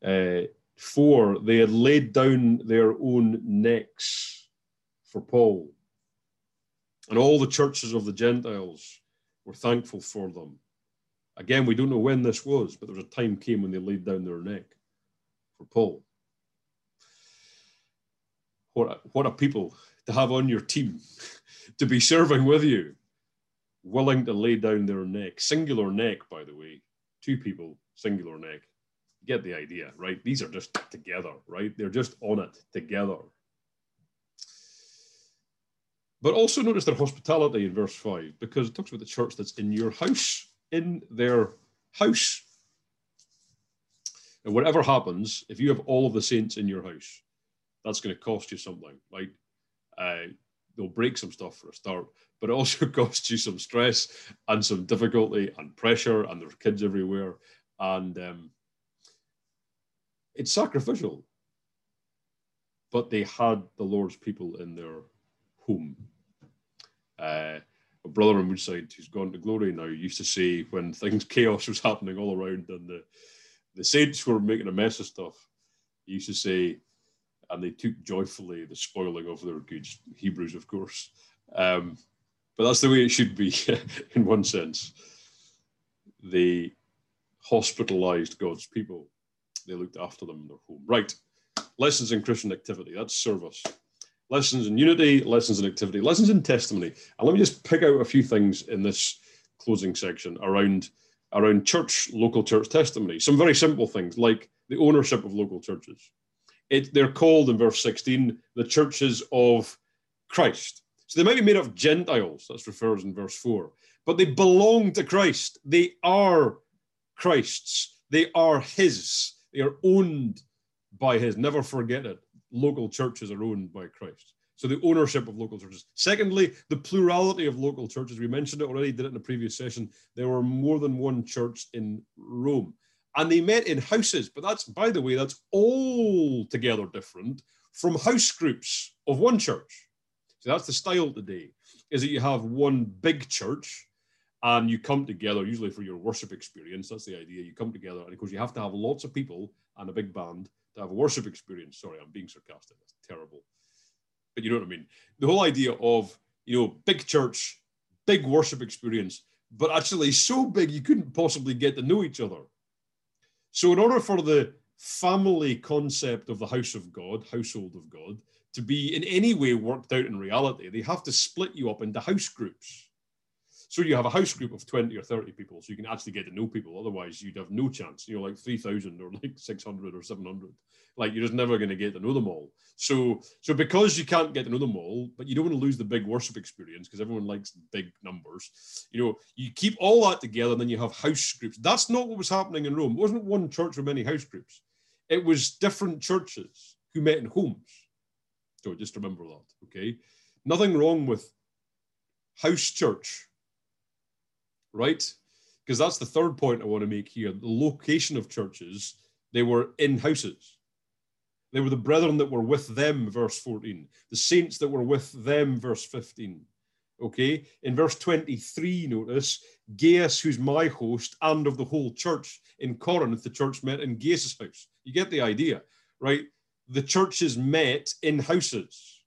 4, they had laid down their own necks for Paul. And all the churches of the Gentiles were thankful for them. Again, we don't know when this was, but there was a time came when they laid down their neck for Paul. What a people to have on your team, to be serving with you, willing to lay down their neck. Singular neck, by the way. 2 people, singular neck. You get the idea, right? These are just together, right? They're just on it together. But also notice their hospitality in verse 5, because it talks about the church that's in your house, in their house. And whatever happens, if you have all of the saints in your house, that's going to cost you something, right? They'll break some stuff for a start, but it also costs you some stress and some difficulty and pressure, and there's kids everywhere. And it's sacrificial. But they had the Lord's people in their home. A brother on Woodside, who's gone to glory now, used to say when chaos was happening all around and the saints were making a mess of stuff, he used to say, and they took joyfully the spoiling of their goods, Hebrews, of course. But that's the way it should be in one sense. They hospitalized God's people. They looked after them in their home. Right. Lessons in Christian activity. That's service. Lessons in unity, lessons in activity, lessons in testimony. And let me just pick out a few things in this closing section around church, local church testimony. Some very simple things like the ownership of local churches. They're called in verse 16, the churches of Christ. So they might be made of Gentiles, that's referred in verse 4, but they belong to Christ. They are Christ's. They are his. They are owned by his. Never forget it. Local churches are owned by Christ. So the ownership of local churches. Secondly, the plurality of local churches. We mentioned it already, did it in a previous session. There were more than one church in Rome. And they met in houses. But that's, by the way, that's altogether different from house groups of one church. So that's the style today, is that you have one big church and you come together, usually for your worship experience. That's the idea. You come together, and of course you have to have lots of people and a big band to have a worship experience. Sorry, I'm being sarcastic. That's terrible. But you know what I mean? The whole idea of, big church, big worship experience, but actually so big you couldn't possibly get to know each other. So in order for the family concept of the house of God, household of God, to be in any way worked out in reality, they have to split you up into house groups. So you have a house group of 20 or 30 people, so you can actually get to know people. Otherwise, you'd have no chance. You know, like 3,000 or like 600 or 700. Like, you're just never going to get to know them all. So because you can't get to know them all, but you don't want to lose the big worship experience because everyone likes big numbers, you know, you keep all that together and then you have house groups. That's not what was happening in Rome. It wasn't one church with many house groups. It was different churches who met in homes. So just remember that, okay? Nothing wrong with house church, right? Because that's the third point I want to make here. The location of churches, they were in houses. They were the brethren that were with them, verse 14. The saints that were with them, verse 15. Okay? In verse 23, notice, Gaius, who's my host, and of the whole church in Corinth, the church met in Gaius' house. You get the idea, right? The churches met in houses.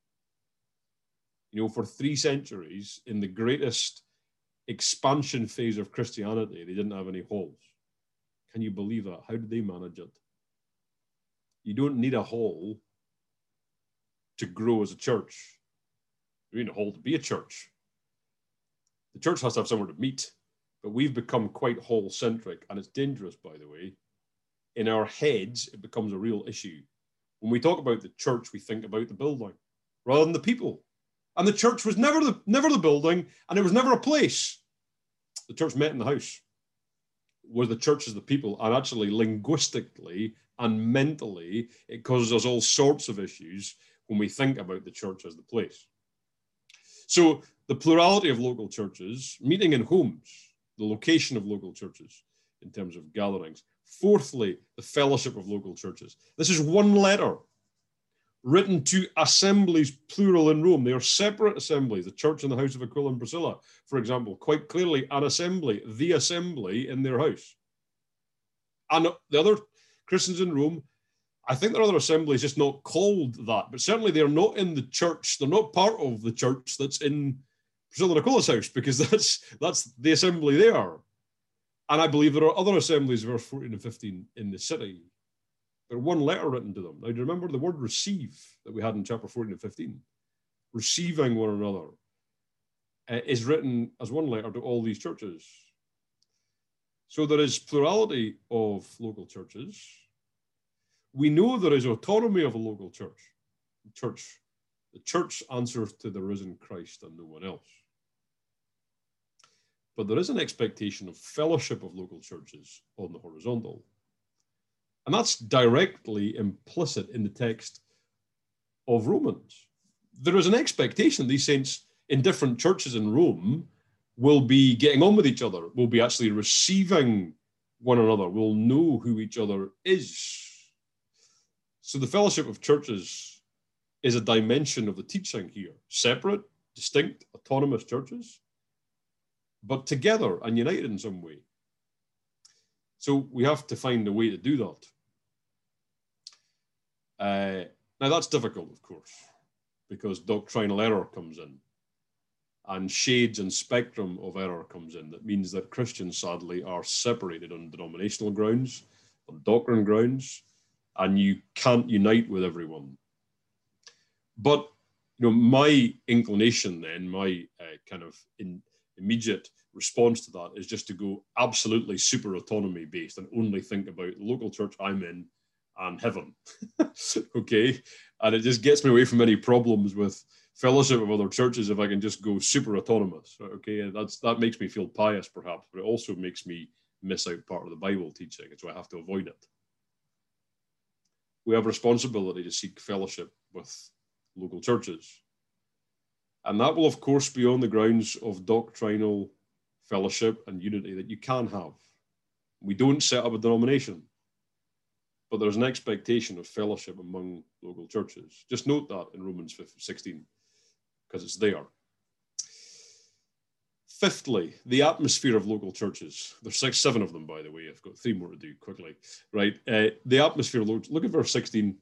You know, for 3 centuries, in the greatest expansion phase of Christianity, they didn't have any halls. Can you believe that? How did they manage it? You don't need a hall to grow as a church. You need a hall to be a church. The church has to have somewhere to meet, but we've become quite hall-centric, and it's dangerous, by the way. In our heads, it becomes a real issue. When we talk about the church, we think about the building rather than the people. And the church was never the building, and it was never a place. The church met in the house, where the church is the people, and actually linguistically and mentally, it causes us all sorts of issues when we think about the church as the place. So the plurality of local churches, meeting in homes, the location of local churches in terms of gatherings. Fourthly, the fellowship of local churches. This is one letter written to assemblies, plural, in Rome. They are separate assemblies. The church in the house of Aquila and Priscilla, for example, quite clearly an assembly, the assembly in their house. And the other Christians in Rome, I think there are other assemblies just not called that, but certainly they're not in the church. They're not part of the church that's in Priscilla and Aquila's house, because that's the assembly they are. And I believe there are other assemblies, verse 14 and 15, in the city. There's one letter written to them. Now, do you remember the word receive that we had in chapter 14 and 15? Receiving one another is written as one letter to all these churches. So there is plurality of local churches. We know there is autonomy of a local church. The church answers to the risen Christ and no one else. But there is an expectation of fellowship of local churches on the horizontal. And that's directly implicit in the text of Romans. There is an expectation these saints in different churches in Rome will be getting on with each other, will be actually receiving one another, will know who each other is. So the fellowship of churches is a dimension of the teaching here. Separate, distinct, autonomous churches, but together and united in some way. So we have to find a way to do that. Now that's difficult, of course, because doctrinal error comes in, and shades and spectrum of error comes in. That means that Christians, sadly, are separated on denominational grounds, on doctrine grounds, and you can't unite with everyone. But you know, my inclination then, my kind of immediate response to that is just to go absolutely super autonomy based and only think about the local church I'm in and heaven. Okay, and it just gets me away from any problems with fellowship of other churches if I can just go super autonomous. Okay, that makes me feel pious perhaps, but it also makes me miss out part of the Bible teaching, and so I have to avoid it. We have a responsibility to seek fellowship with local churches, and that will of course be on the grounds of doctrinal fellowship and unity that you can have. We don't set up a denomination, but there's an expectation of fellowship among local churches. Just note that in Romans 16, because it's there. Fifthly, the atmosphere of local churches. There's 7 of them, by the way. I've got 3 more to do quickly. Right, the atmosphere of local. Look at verse 16.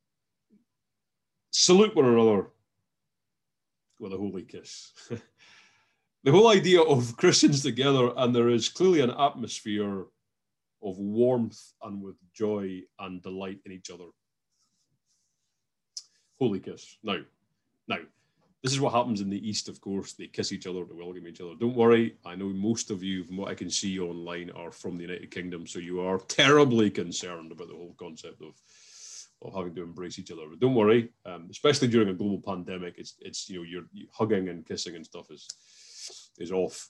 Salute one another with a holy kiss. The whole idea of Christians together, and there is clearly an atmosphere of warmth and with joy and delight in each other. Holy kiss. Now, This is what happens in the East, of course. They kiss each other to welcome each other. Don't worry. I know most of you, from what I can see online, are from the United Kingdom, so you are terribly concerned about the whole concept of having to embrace each other. But don't worry, especially during a global pandemic, it's you're hugging and kissing and stuff is off.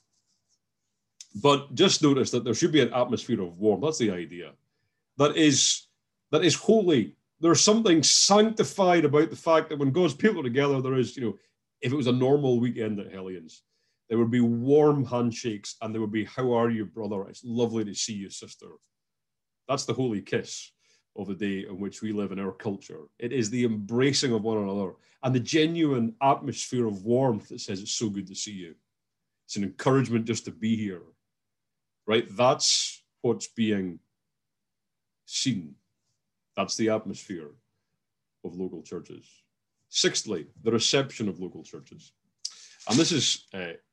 But just notice that there should be an atmosphere of warmth. That's the idea. That is holy. There's something sanctified about the fact that when God's people are together, there is, if it was a normal weekend at Hellions, there would be warm handshakes and there would be, how are you, brother? It's lovely to see you, sister. That's the holy kiss of the day in which we live in our culture. It is the embracing of one another and the genuine atmosphere of warmth that says it's so good to see you. It's an encouragement just to be here, right? That's what's being seen. That's the atmosphere of local churches. Sixthly, the reception of local churches. And this is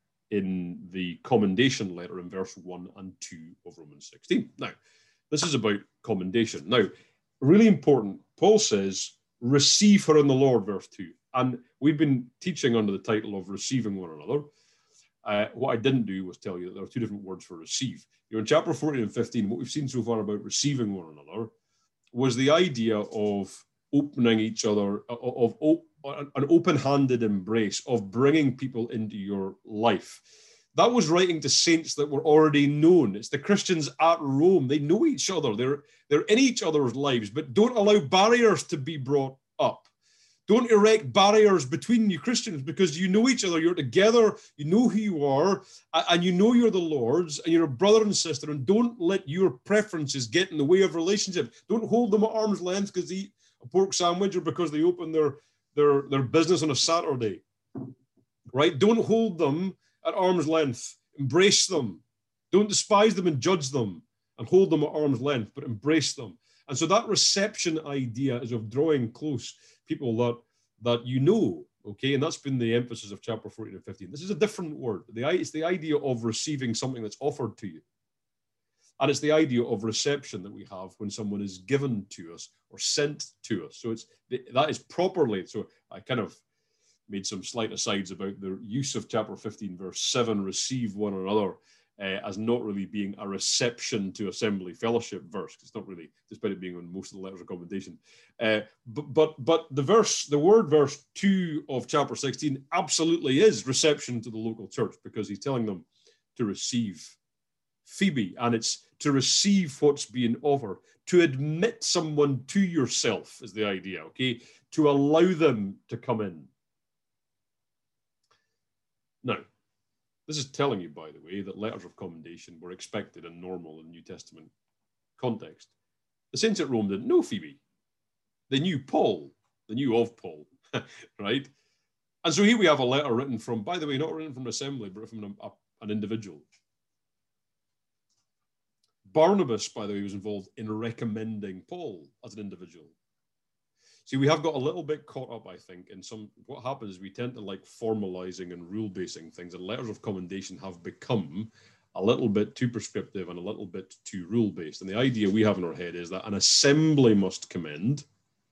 in the commendation letter in verse 1 and 2 of Romans 16. Now, this is about commendation. Now, really important, Paul says, receive her in the Lord, verse 2. And we've been teaching under the title of receiving one another. What I didn't do was tell you that there are two different words for receive. In chapter 14 and 15, what we've seen so far about receiving one another was the idea of opening each other, of an open-handed embrace, of bringing people into your life. That was writing to saints that were already known. It's the Christians at Rome. They know each other. They're in each other's lives, but don't allow barriers to be brought up. Don't erect barriers between you Christians, because you know each other, you're together, you know who you are, and you know you're the Lord's, and you're a brother and sister, and don't let your preferences get in the way of relationship. Don't hold them at arm's length because they eat a pork sandwich or because they open their business on a Saturday, right? Don't hold them at arm's length. Embrace them. Don't despise them and judge them and hold them at arm's length, but embrace them. And so that reception idea is of drawing close people that you know, okay? And that's been the emphasis of chapter 14 and 15. This is a different word. It's the idea of receiving something that's offered to you. And it's the idea of reception that we have when someone is given to us or sent to us. So that is properly, so I kind of made some slight asides about the use of chapter 15, verse 7, receive one another, as not really being a reception to assembly fellowship verse. It's not really, despite it being on most of the letters of commendation. But the word verse 2 of chapter 16 absolutely is reception to the local church, because he's telling them to receive Phoebe, and it's to receive what's being offered, to admit someone to yourself is the idea, okay? To allow them to come in. Now, this is telling you, by the way, that letters of commendation were expected and normal in New Testament context. The saints at Rome didn't know Phoebe. They knew Paul. They knew of Paul, right? And so here we have a letter written from, by the way, not written from an assembly, but from an individual. Barnabas, by the way, was involved in recommending Paul as an individual. See, we have got a little bit caught up, I think, in what happens is we tend to like formalizing and rule-basing things, and letters of commendation have become a little bit too prescriptive and a little bit too rule-based. And the idea we have in our head is that an assembly must commend,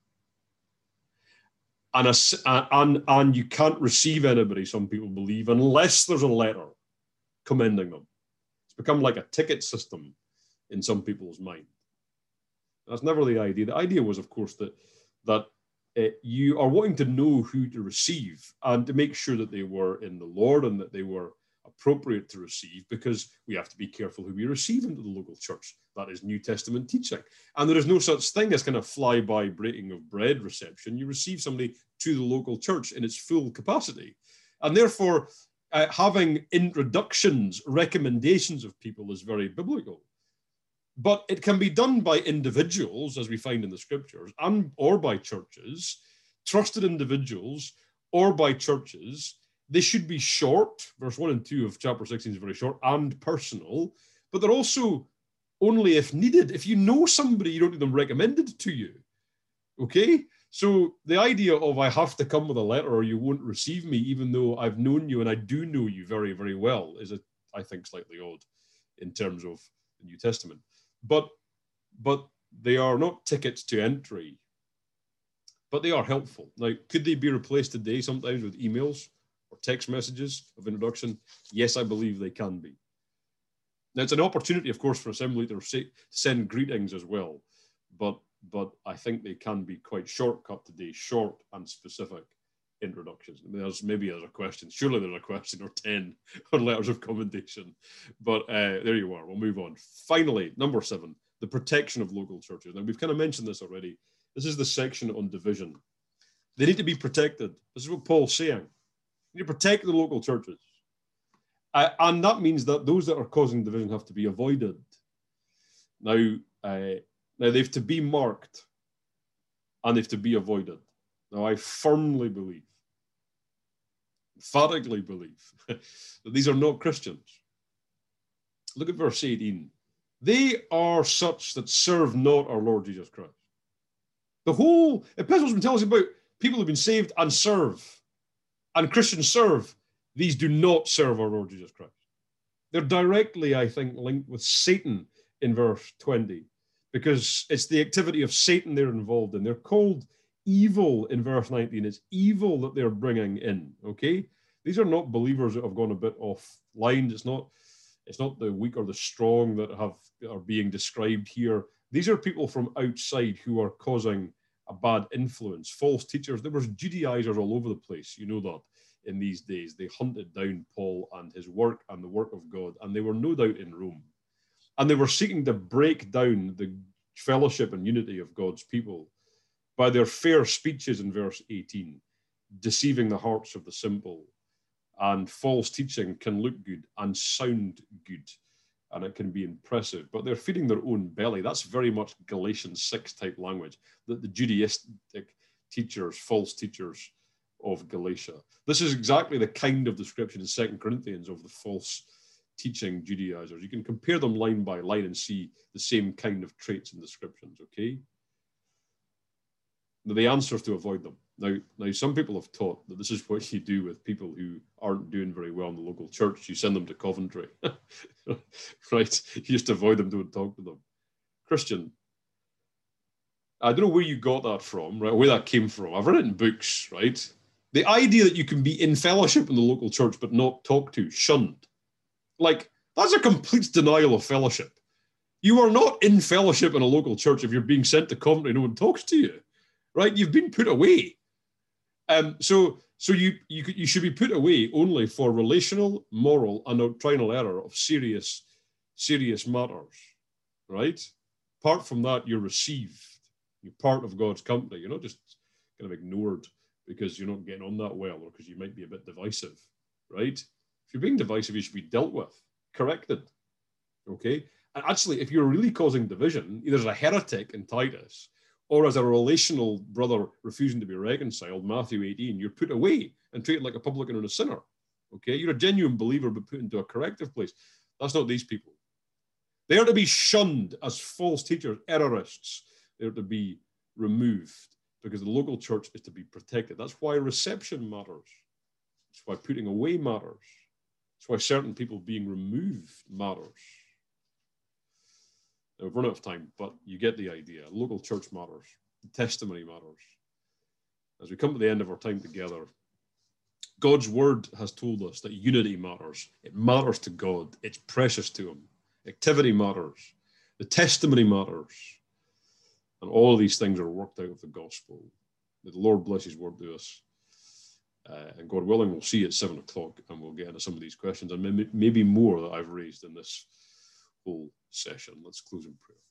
and you can't receive anybody, some people believe, unless there's a letter commending them. It's become like a ticket system in some people's mind. That's never the idea. The idea was, of course, that you are wanting to know who to receive and to make sure that they were in the Lord and that they were appropriate to receive, because we have to be careful who we receive into the local church. That is New Testament teaching. And there is no such thing as kind of fly-by breaking of bread reception. You receive somebody to the local church in its full capacity. And therefore, having introductions, recommendations of people is very biblical. But it can be done by individuals, as we find in the scriptures, or by churches, trusted individuals, or by churches. They should be short. Verse 1 and 2 of chapter 16 is very short, and personal, but they're also only if needed. If you know somebody, you don't need them recommended to you. Okay? So the idea of I have to come with a letter or you won't receive me, even though I've known you and I do know you very, very well, is, I think, slightly odd in terms of the New Testament. But they are not tickets to entry, but they are helpful. Now, could they be replaced today sometimes with emails? or text messages of introduction? Yes, I believe they can be. Now, it's an opportunity, of course, for Assembly to send greetings as well, but I think they can be quite shortcut today, short and specific introductions. I mean, maybe there's a question. Surely there's a question or 10 on letters of commendation. But there you are. We'll move on. Finally, number 7, the protection of local churches. Now, we've kind of mentioned this already. This is the section on division. They need to be protected. This is what Paul's saying. You need to protect the local churches. And that means that those that are causing division have to be avoided. Now they have to be marked and they have to be avoided. Now, I firmly believe, emphatically believe, that these are not Christians. Look at verse 18. They are such that serve not our Lord Jesus Christ. The whole epistle's been telling us about people who've been saved and serve, and Christians serve. These do not serve our Lord Jesus Christ. They're directly, I think, linked with Satan in verse 20, because it's the activity of Satan they're involved in. They're called evil in verse 19. It's evil that they're bringing in, okay? These are not believers that have gone a bit offline. It's not the weak or the strong that are being described here. These are people from outside who are causing a bad influence, false teachers. There was Judaizers all over the place, you know that, in these days. They hunted down Paul and his work and the work of God, and they were no doubt in Rome. And they were seeking to break down the fellowship and unity of God's people by their fair speeches in verse 18, deceiving the hearts of the simple. And false teaching can look good and sound good, and it can be impressive, but they're feeding their own belly. That's very much Galatians 6 type language, that the Judaistic teachers, false teachers of Galatia. This is exactly the kind of description in 2 Corinthians of the false teaching Judaizers. You can compare them line by line and see the same kind of traits and descriptions, okay? Now, the answer is to avoid them. Now, some people have taught that this is what you do with people who aren't doing very well in the local church. You send them to Coventry, right? You just avoid them, don't talk to them. Christian, I don't know where you got that from, right? Where that came from. I've read it in books, right? The idea that you can be in fellowship in the local church but not talked to, shunned. Like, that's a complete denial of fellowship. You are not in fellowship in a local church if you're being sent to Coventry and no one talks to you, right? You've been put away. So you should be put away only for relational, moral, and doctrinal error of serious matters, right? Apart from that, you're received. You're part of God's company. You're not just kind of ignored because you're not getting on that well or because you might be a bit divisive, right? If you're being divisive, you should be dealt with, corrected, okay? And actually, if you're really causing division, either as a heretic in Titus or as a relational brother refusing to be reconciled, Matthew 18, you're put away and treated like a publican and a sinner, okay? You're a genuine believer but put into a corrective place. That's not these people. They are to be shunned as false teachers, errorists. They're to be removed because the local church is to be protected. That's why reception matters. That's why putting away matters. That's why certain people being removed matters. Now, we've run out of time, but you get the idea. Local church matters. Testimony matters. As we come to the end of our time together, God's word has told us that unity matters. It matters to God. It's precious to him. Activity matters. The testimony matters. And all of these things are worked out of the gospel. May the Lord bless his word to us. And God willing, we'll see you at 7 o'clock and we'll get into some of these questions and maybe more that I've raised in this whole session. Let's close in prayer.